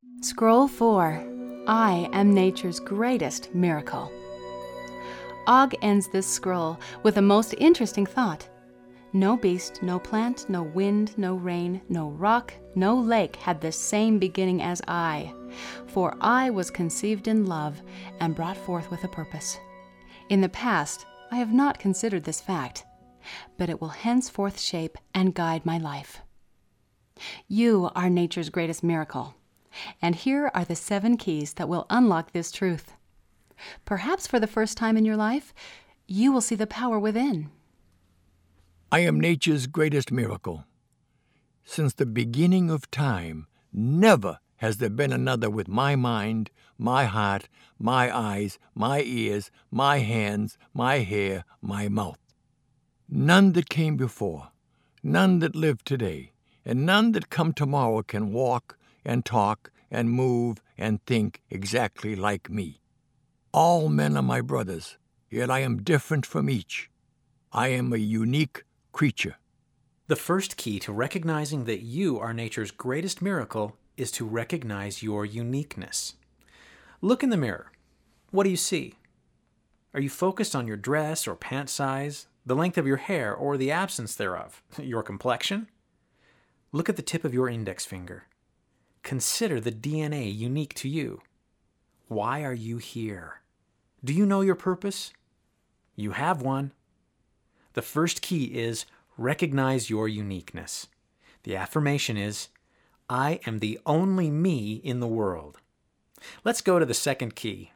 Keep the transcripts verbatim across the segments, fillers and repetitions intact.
Scroll four. I am nature's greatest miracle. Og ends this scroll with a most interesting thought. No beast, no plant, no wind, no rain, no rock, no lake had the same beginning as I, for I was conceived in love and brought forth with a purpose. In the past, I have not considered this fact, but it will henceforth shape and guide my life. You are nature's greatest miracle, and here are the seven keys that will unlock this truth. Perhaps for the first time in your life, you will see the power within. I am nature's greatest miracle. Since the beginning of time, never has there been another with my mind, my heart, my eyes, my ears, my hands, my hair, my mouth. None that came before, none that live today, and none that come tomorrow can walk and talk and move and think exactly like me. All men are my brothers, yet I am different from each. I am a unique creature. The first key to recognizing that you are nature's greatest miracle is to recognize your uniqueness. Look in the mirror. What do you see? Are you focused on your dress or pant size, the length of your hair, or the absence thereof, your complexion? Look at the tip of your index finger. Consider the D N A unique to you. Why are you here? Do you know your purpose? You have one. The first key is recognize your uniqueness. The affirmation is, I am the only me in the world. Let's go to the second key.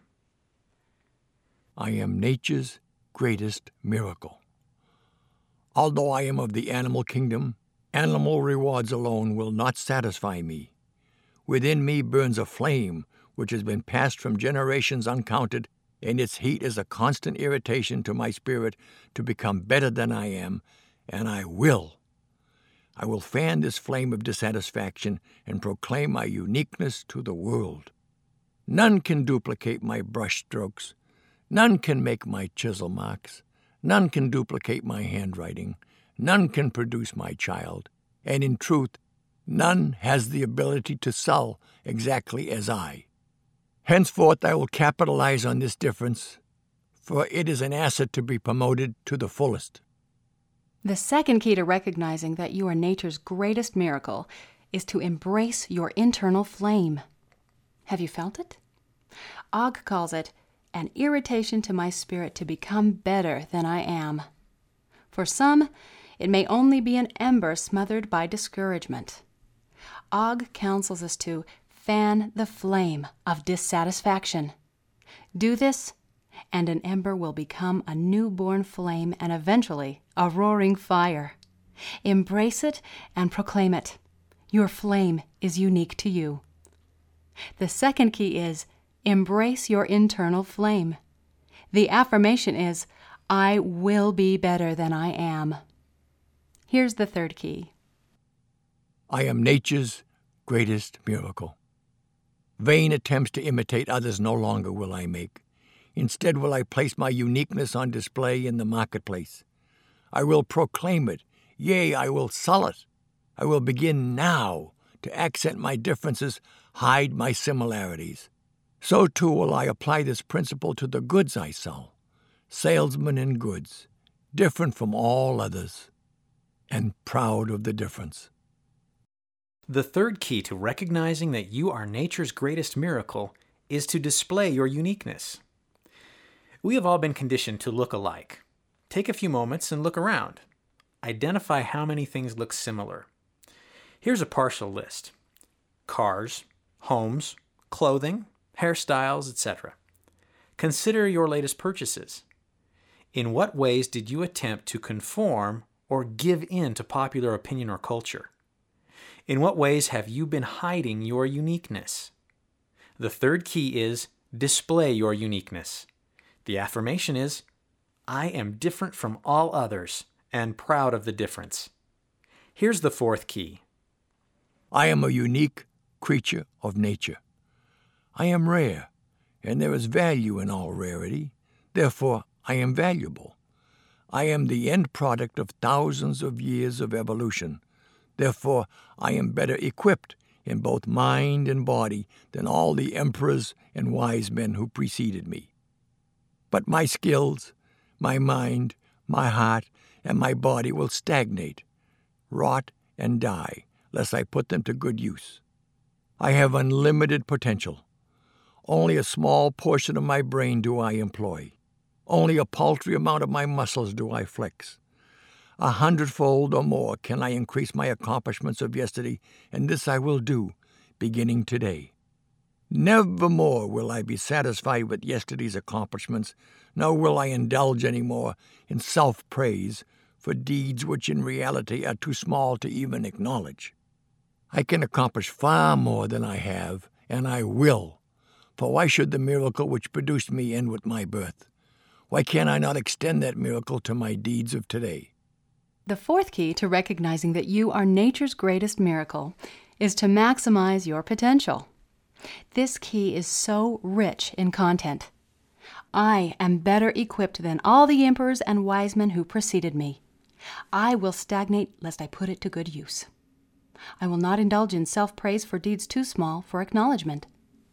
I am nature's greatest miracle. Although I am of the animal kingdom, animal rewards alone will not satisfy me. Within me burns a flame which has been passed from generations uncounted, and its heat is a constant irritation to my spirit to become better than I am, and I will. I will fan this flame of dissatisfaction and proclaim my uniqueness to the world. None can duplicate my brush strokes. None can make my chisel marks. None can duplicate my handwriting. None can produce my child. And in truth, none has the ability to sell exactly as I. Henceforth I will capitalize on this difference, for it is an asset to be promoted to the fullest. The second key to recognizing that you are nature's greatest miracle is to embrace your internal flame. Have you felt it? Og calls it an irritation to my spirit to become better than I am. For some, it may only be an ember smothered by discouragement. Og counsels us to fan the flame of dissatisfaction. Do this, and an ember will become a newborn flame and eventually a roaring fire. Embrace it and proclaim it. Your flame is unique to you. The second key is embrace your internal flame. The affirmation is, I will be better than I am. Here's the third key. I am nature's greatest miracle. Vain attempts to imitate others no longer will I make. Instead will I place my uniqueness on display in the marketplace. I will proclaim it. Yea, I will sell it. I will begin now to accent my differences, hide my similarities. So too will I apply this principle to the goods I sell. Salesman in goods, different from all others, and proud of the difference. The third key to recognizing that you are nature's greatest miracle is to display your uniqueness. We have all been conditioned to look alike. Take a few moments and look around. Identify how many things look similar. Here's a partial list: cars, homes, clothing, hairstyles, et cetera. Consider your latest purchases. In what ways did you attempt to conform or give in to popular opinion or culture? In what ways have you been hiding your uniqueness? The third key is display your uniqueness. The affirmation is, I am different from all others and proud of the difference. Here's the fourth key. I am a unique creature of nature. I am rare, and there is value in all rarity. Therefore, I am valuable. I am the end product of thousands of years of evolution. Therefore, I am better equipped in both mind and body than all the emperors and wise men who preceded me. But my skills, my mind, my heart, and my body will stagnate, rot, and die, lest I put them to good use. I have unlimited potential. Only a small portion of my brain do I employ. Only a paltry amount of my muscles do I flex. A hundredfold or more can I increase my accomplishments of yesterday, and this I will do, beginning today. Never more will I be satisfied with yesterday's accomplishments, nor will I indulge any more in self-praise for deeds which in reality are too small to even acknowledge. I can accomplish far more than I have, and I will. For why should the miracle which produced me end with my birth? Why can I not extend that miracle to my deeds of today? The fourth key to recognizing that you are nature's greatest miracle is to maximize your potential. This key is so rich in content. I am better equipped than all the emperors and wise men who preceded me. I will stagnate lest I put it to good use. I will not indulge in self-praise for deeds too small for acknowledgement.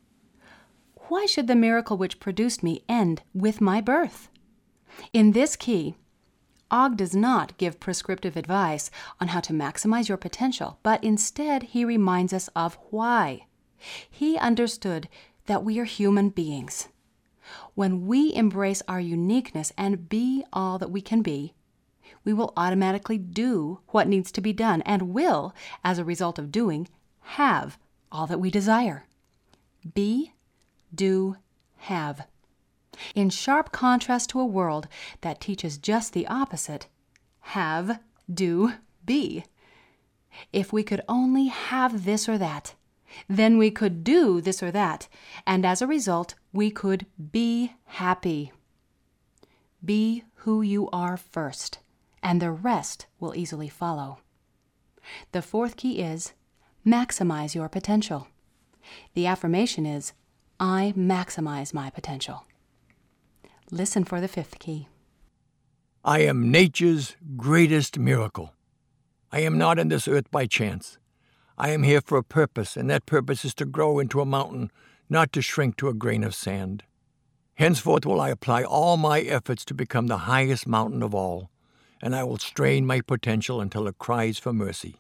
Why should the miracle which produced me end with my birth? In this key, Og does not give prescriptive advice on how to maximize your potential, but instead he reminds us of why. He understood that we are human beings. When we embrace our uniqueness and be all that we can be, we will automatically do what needs to be done and will, as a result of doing, have all that we desire. Be, do, have. In sharp contrast to a world that teaches just the opposite, have, do, be. If we could only have this or that, then we could do this or that, and as a result, we could be happy. Be who you are first, and the rest will easily follow. The fourth key is maximize your potential. The affirmation is, I maximize my potential. Listen for the fifth key. I am nature's greatest miracle. I am not in this earth by chance. I am here for a purpose, and that purpose is to grow into a mountain, not to shrink to a grain of sand. Henceforth will I apply all my efforts to become the highest mountain of all, and I will strain my potential until it cries for mercy.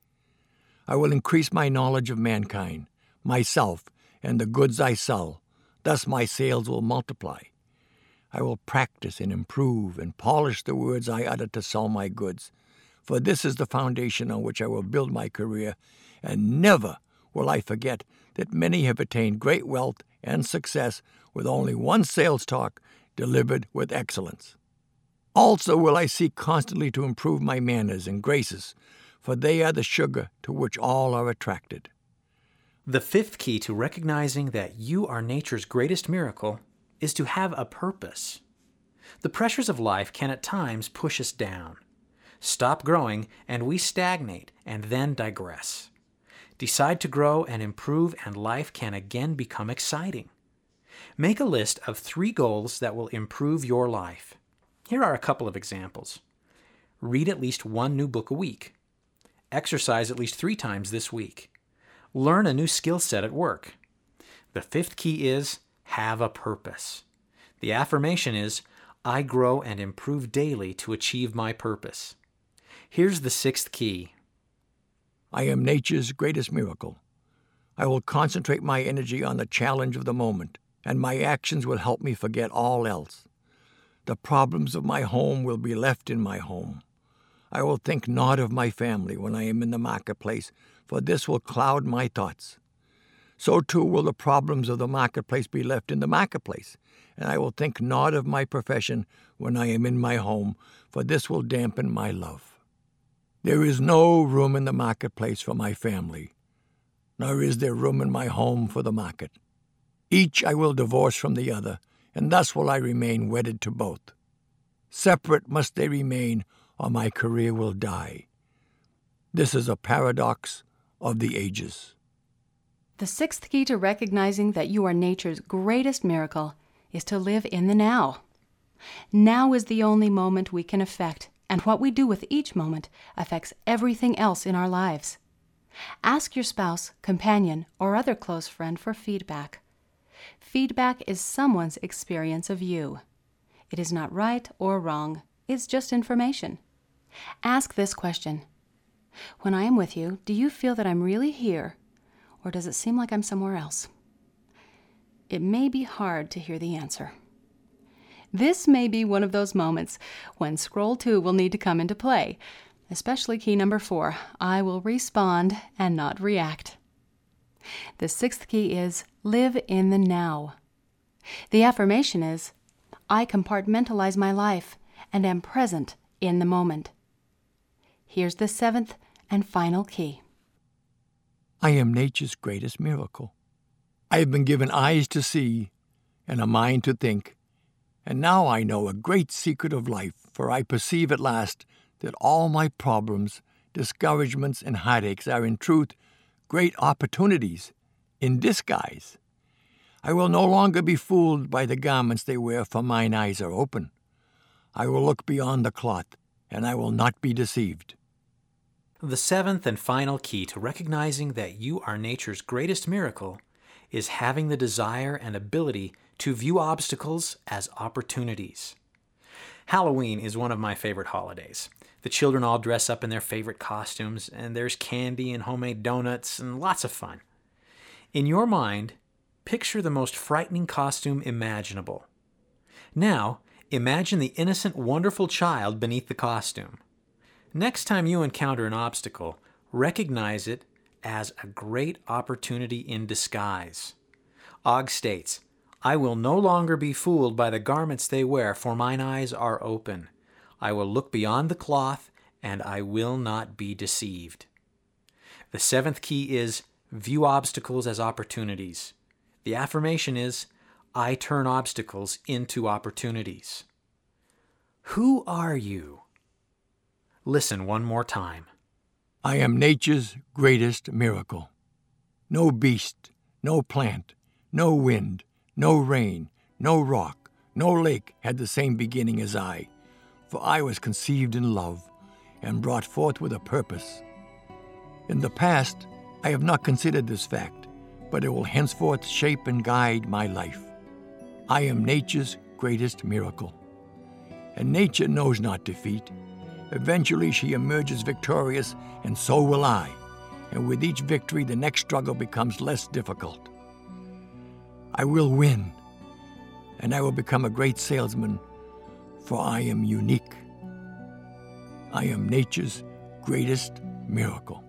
I will increase my knowledge of mankind, myself, and the goods I sell. Thus my sales will multiply. I will practice and improve and polish the words I utter to sell my goods, for this is the foundation on which I will build my career, and never will I forget that many have attained great wealth and success with only one sales talk delivered with excellence. Also will I seek constantly to improve my manners and graces, for they are the sugar to which all are attracted. The fifth key to recognizing that you are nature's greatest miracle is to have a purpose. The pressures of life can at times push us down. Stop growing and we stagnate and then digress. Decide to grow and improve and life can again become exciting. Make a list of three goals that will improve your life. Here are a couple of examples. Read at least one new book a week. Exercise at least three times this week. Learn a new skill set at work. The fifth key is have a purpose. The affirmation is, I grow and improve daily to achieve my purpose. Here's the sixth key. I am nature's greatest miracle. I will concentrate my energy on the challenge of the moment, and my actions will help me forget all else. The problems of my home will be left in my home. I will think not of my family when I am in the marketplace, for this will cloud my thoughts. So too will the problems of the marketplace be left in the marketplace, and I will think not of my profession when I am in my home, for this will dampen my love. There is no room in the marketplace for my family, nor is there room in my home for the market. Each I will divorce from the other, and thus will I remain wedded to both. Separate must they remain, or my career will die. This is a paradox of the ages. The sixth key to recognizing that you are nature's greatest miracle is to live in the now. Now is the only moment we can affect, and what we do with each moment affects everything else in our lives. Ask your spouse, companion, or other close friend for feedback. Feedback is someone's experience of you. It is not right or wrong. It's just information. Ask this question. When I am with you, do you feel that I'm really here, or does it seem like I'm somewhere else? It may be hard to hear the answer. This may be one of those moments when Scroll two will need to come into play, especially key number four, I will respond and not react. The sixth key is live in the now. The affirmation is, I compartmentalize my life and am present in the moment. Here's the seventh and final key. I am nature's greatest miracle. I have been given eyes to see and a mind to think, and now I know a great secret of life, for I perceive at last that all my problems, discouragements, and heartaches are in truth great opportunities in disguise. I will no longer be fooled by the garments they wear, for mine eyes are open. I will look beyond the cloth, and I will not be deceived. The seventh and final key to recognizing that you are nature's greatest miracle is having the desire and ability to view obstacles as opportunities. Halloween is one of my favorite holidays. The children all dress up in their favorite costumes, and there's candy and homemade donuts and lots of fun. In your mind, picture the most frightening costume imaginable. Now, imagine the innocent, wonderful child beneath the costume. Next time you encounter an obstacle, recognize it as a great opportunity in disguise. Og states, I will no longer be fooled by the garments they wear, for mine eyes are open. I will look beyond the cloth, and I will not be deceived. The seventh key is view obstacles as opportunities. The affirmation is, I turn obstacles into opportunities. Who are you? Listen one more time. I am nature's greatest miracle. No beast, no plant, no wind, no rain, no rock, no lake had the same beginning as I, for I was conceived in love and brought forth with a purpose. In the past, I have not considered this fact, but it will henceforth shape and guide my life. I am nature's greatest miracle. And nature knows not defeat. Eventually she emerges victorious, and so will I. And with each victory, the next struggle becomes less difficult. I will win, and I will become a great salesman, for I am unique. I am nature's greatest miracle.